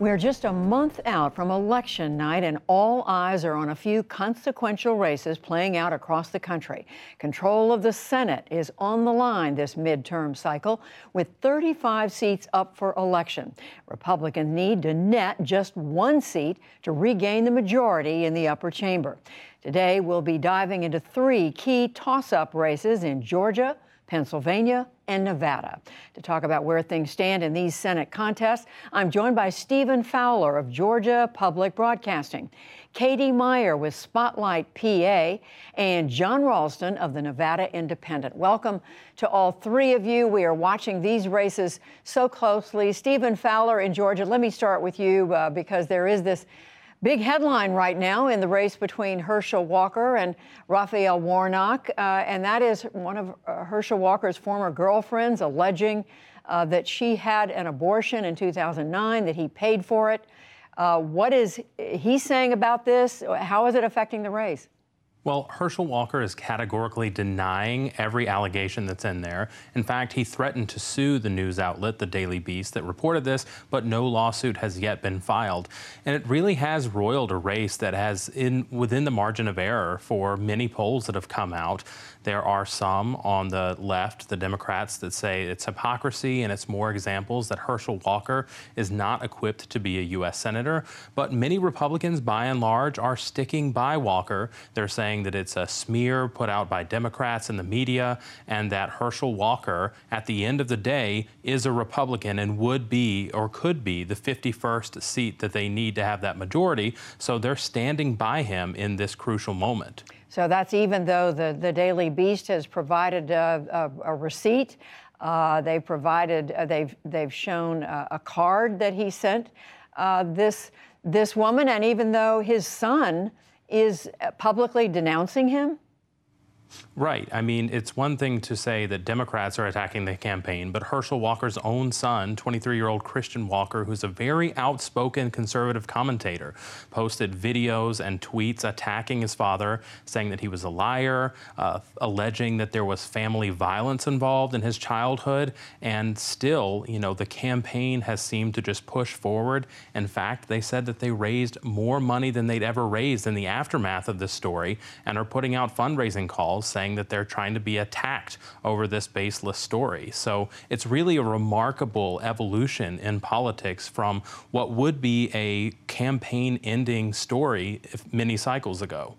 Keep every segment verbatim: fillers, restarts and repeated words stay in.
We're just a month out from election night, and all eyes are on a few consequential races playing out across the country. Control of the Senate is on the line this midterm cycle, with thirty-five seats up for election. Republicans need to net just one seat to regain the majority in the upper chamber. Today, we'll be diving into three key toss-up races in Georgia, Pennsylvania, and Nevada. To talk about where things stand in these Senate contests, I'm joined by Stephen Fowler of Georgia Public Broadcasting, Katie Meyer with Spotlight P A, and Jon Ralston of the Nevada Independent. Welcome to all three of you. We are watching these races so closely. Stephen Fowler in Georgia, let me start with you uh, because there is this big headline right now in the race between Herschel Walker and Raphael Warnock, uh, and that is one of uh, Herschel Walker's former girlfriends alleging uh, that she had an abortion in two thousand nine, that he paid for it. Uh, what is he saying about this? How is it affecting the race? Well, Herschel Walker is categorically denying every allegation that's in there. In fact, he threatened to sue the news outlet, the Daily Beast, that reported this, but no lawsuit has yet been filed. And it really has roiled a race that has in within the margin of error for many polls that have come out. There are some on the left, the Democrats, that say it's hypocrisy and it's more examples that Herschel Walker is not equipped to be a U S senator. But many Republicans, by and large, are sticking by Walker. They're saying that it's a smear put out by Democrats in the media, and that Herschel Walker, at the end of the day, is a Republican and would be or could be the fifty-first seat that they need to have that majority. So they're standing by him in this crucial moment. So that's even though the, the Daily Beast has provided a, a, a receipt. Uh, they've provided, uh, they've they've shown uh, a card that he sent uh, this this woman, and even though his son is publicly denouncing him? Right. I mean, it's one thing to say that Democrats are attacking the campaign, but Herschel Walker's own son, twenty-three-year-old Christian Walker, who's a very outspoken conservative commentator, posted videos and tweets attacking his father, saying that he was a liar, uh, alleging that there was family violence involved in his childhood. And still, you know, the campaign has seemed to just push forward. In fact, they said that they raised more money than they'd ever raised in the aftermath of this story and are putting out fundraising calls saying that they're trying to be attacked over this baseless story. So it's really a remarkable evolution in politics from what would be a campaign-ending story many cycles ago.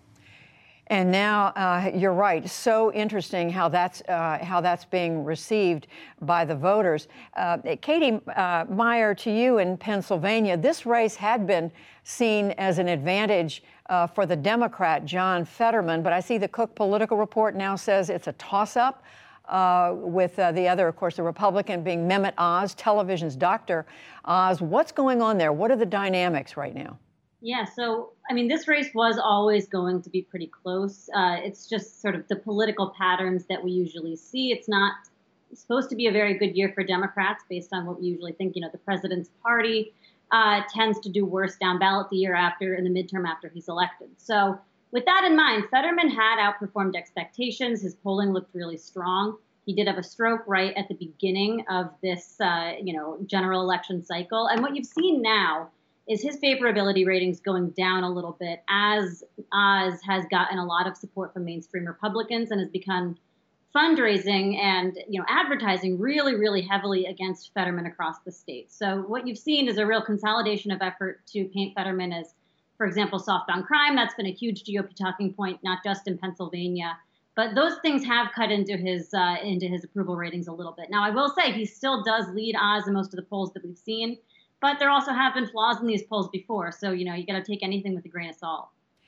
And now, uh, you're right, so interesting how that's, uh, how that's being received by the voters. Uh, Katie uh, Meyer, to you in Pennsylvania, this race had been seen as an advantage uh, for the Democrat, John Fetterman, but I see the Cook Political Report now says it's a toss-up uh, with uh, the other, of course, the Republican being Mehmet Oz, television's Doctor Oz. What's going on there? What are the dynamics right now? Yeah, so, I mean, this race was always going to be pretty close. Uh, it's just sort of the political patterns that we usually see. It's not supposed to be a very good year for Democrats based on what we usually think. You know, the president's party uh, tends to do worse down ballot the year after, in the midterm after he's elected. So with that in mind, Fetterman had outperformed expectations. His polling looked really strong. He did have a stroke right at the beginning of this, uh, you know, general election cycle. And what you've seen now is his favorability ratings going down a little bit as Oz has gotten a lot of support from mainstream Republicans and has begun fundraising and, you know, advertising really, really heavily against Fetterman across the state. So what you've seen is a real consolidation of effort to paint Fetterman as, for example, soft on crime. That's been a huge G O P talking point, not just in Pennsylvania. But those things have cut into his uh, into his approval ratings a little bit. Now, I will say he still does lead Oz in most of the polls that we've seen. But there also have been flaws in these polls before. So, you know, you got to take anything with a grain of salt.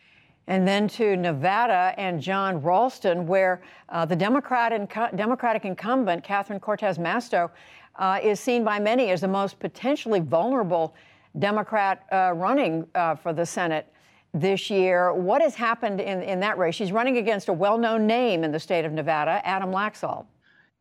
And then to Nevada and Jon Ralston, where uh, the Democrat inc- Democratic incumbent, Catherine Cortez Masto, uh, is seen by many as the most potentially vulnerable Democrat uh, running uh, for the Senate this year. What has happened in, in that race? She's running against a well-known name in the state of Nevada, Adam Laxalt.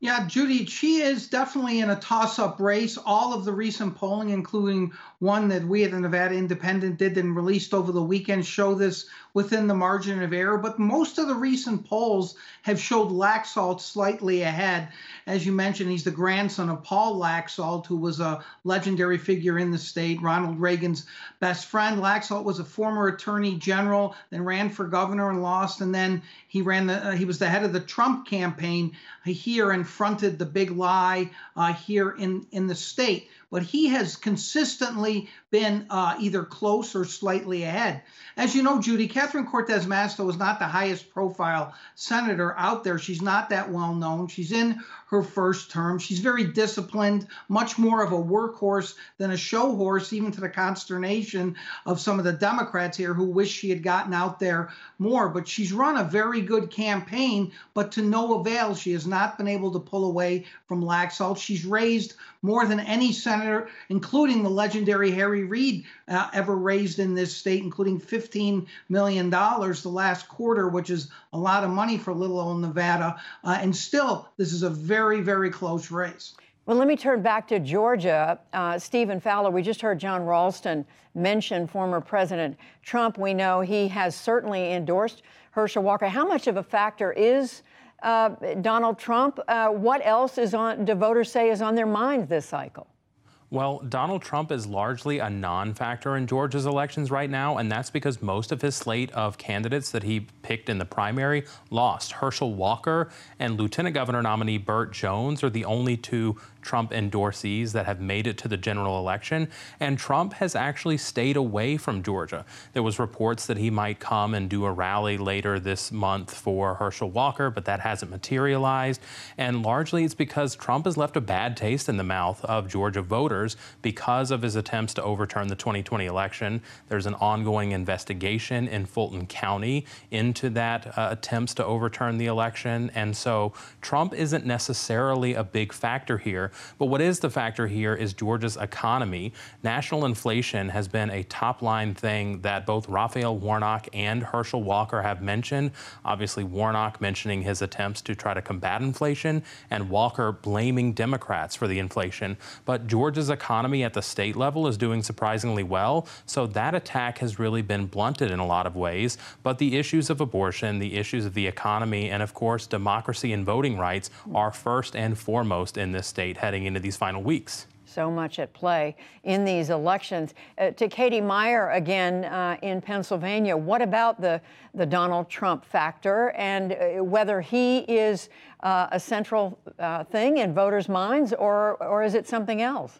Yeah, Judy, she is definitely in a toss-up race. All of the recent polling, including one that we at the Nevada Independent did and released over the weekend, show this within the margin of error. But most of the recent polls have showed Laxalt slightly ahead. As you mentioned, he's the grandson of Paul Laxalt, who was a legendary figure in the state, Ronald Reagan's best friend. Laxalt was a former attorney general, then ran for governor and lost, and then he ran the, uh, he was the head of the Trump campaign here and fronted the big lie uh, here in, in the state. But he has consistently been uh, either close or slightly ahead. As you know, Judy, Catherine Cortez Masto is not the highest profile senator out there. She's not that well known. She's in her first term. She's very disciplined, much more of a workhorse than a show horse, even to the consternation of some of the Democrats here who wish she had gotten out there more. But she's run a very good campaign, but to no avail. She has not been able to pull away from Laxalt. She's raised more than any senator, including the legendary Harry Reid, uh, ever raised in this state, including fifteen million dollars the last quarter, which is a lot of money for little old Nevada. Uh, and still, this is a very, very close race. Well, let me turn back to Georgia. Uh, Stephen Fowler, we just heard Jon Ralston mention former President Trump. We know he has certainly endorsed Herschel Walker. How much of a factor is uh, Donald Trump? Uh, what else is on, do voters say is on their minds this cycle? Well, Donald Trump is largely a non-factor in Georgia's elections right now, and that's because most of his slate of candidates that he picked in the primary lost. Herschel Walker and Lieutenant Governor nominee Burt Jones are the only two Trump endorsees that have made it to the general election, and Trump has actually stayed away from Georgia. There was reports that he might come and do a rally later this month for Herschel Walker, but that hasn't materialized, and largely it's because Trump has left a bad taste in the mouth of Georgia voters because of his attempts to overturn the twenty twenty election. There's an ongoing investigation in Fulton County into that uh, attempts to overturn the election, and so Trump isn't necessarily a big factor here. But what is the factor here is Georgia's economy. National inflation has been a top-line thing that both Raphael Warnock and Herschel Walker have mentioned. Obviously, Warnock mentioning his attempts to try to combat inflation, and Walker blaming Democrats for the inflation. But Georgia's economy at the state level is doing surprisingly well, so that attack has really been blunted in a lot of ways. But the issues of abortion, the issues of the economy, and of course, democracy and voting rights are first and foremost in this state heading into these final weeks. So much at play in these elections. Uh, to Katie Meyer again uh, in Pennsylvania, what about the, the Donald Trump factor and uh, whether he is uh, a central uh, thing in voters' minds or, or is it something else?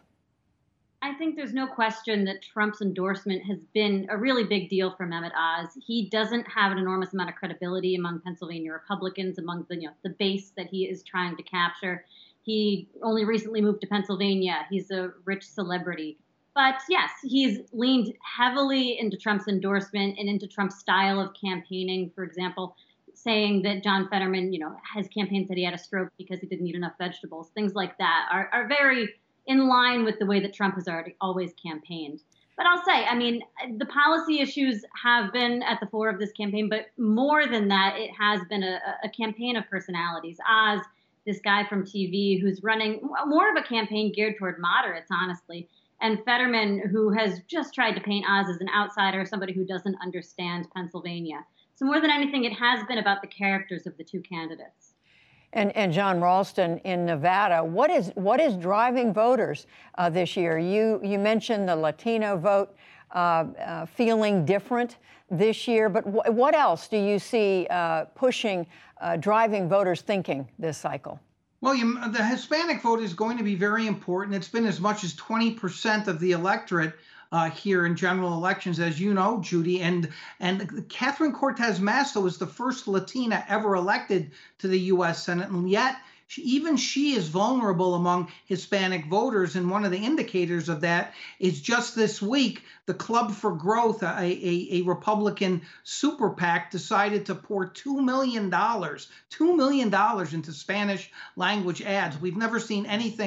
I think there's no question that Trump's endorsement has been a really big deal for Mehmet Oz. He doesn't have an enormous amount of credibility among Pennsylvania Republicans, among the, you know, the base that he is trying to capture. He only recently moved to Pennsylvania. He's a rich celebrity. But yes, he's leaned heavily into Trump's endorsement and into Trump's style of campaigning. For example, saying that John Fetterman, you know, his campaign said he had a stroke because he didn't eat enough vegetables. Things like that are, are very in line with the way that Trump has already always campaigned. But I'll say, I mean, the policy issues have been at the fore of this campaign, but more than that, it has been a, a campaign of personalities. Oz, this guy from T V who's running more of a campaign geared toward moderates, honestly, and Fetterman, who has just tried to paint Oz as an outsider, somebody who doesn't understand Pennsylvania. So more than anything, it has been about the characters of the two candidates. And, and Jon Ralston in Nevada, what is what is driving voters uh, this year? You you mentioned the Latino vote uh, uh, feeling different this year, but w- what else do you see uh, pushing, uh, driving voters thinking this cycle? Well, you, the Hispanic vote is going to be very important. It's been as much as twenty percent of the electorate Uh, here in general elections, as you know, Judy. And and Catherine Cortez Masto is the first Latina ever elected to the U S Senate, and yet she, even she is vulnerable among Hispanic voters. And one of the indicators of that is just this week, the Club for Growth, a, a, a Republican super PAC, decided to pour two million dollars, two million dollars into Spanish language ads. We've never seen anything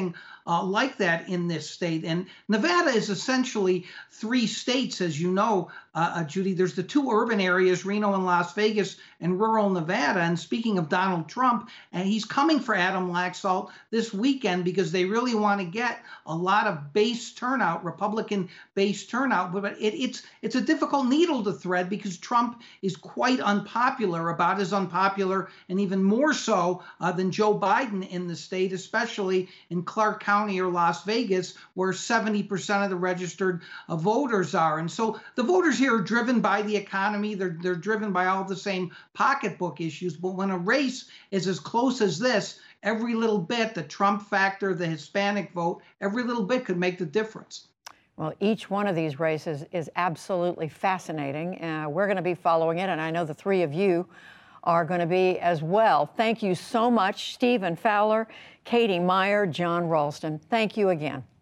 uh, like that in this state. And Nevada is essentially three states, as you know, uh, uh, Judy. There's the two urban areas, Reno and Las Vegas, and rural Nevada. And speaking of Donald Trump, and he's coming for Adam Laxalt this weekend because they really want to get a lot of base turnout, Republican base turnout. But it, it's it's a difficult needle to thread because Trump is quite unpopular, about as unpopular and even more so uh, than Joe Biden in the state, especially in Clark County or Las Vegas, where seventy percent of the registered uh, voters are. And so the voters here are driven by the economy. They're, they're driven by all the same pocketbook issues. But when a race is as close as this, every little bit, the Trump factor, the Hispanic vote, every little bit could make the difference. Well, each one of these races is absolutely fascinating. Uh, we're going to be following it, and I know the three of you are going to be as well. Thank you so much, Stephen Fowler, Katie Meyer, John Ralston. Thank you again.